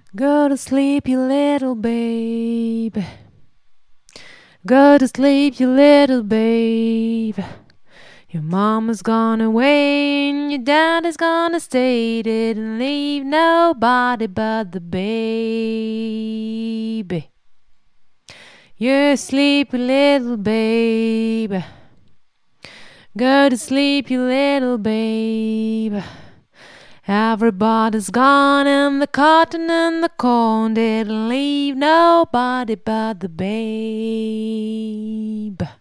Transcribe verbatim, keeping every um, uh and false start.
Go to sleep, you little babe. Go to sleep, you little babe. Your mama's gone away and your daddy's gonna stay. Didn't leave nobody but the baby. You're a sleepy little babe. Go to sleep, you little babe. Everybody's gone and the cotton and the corn didn't leave nobody but the babe.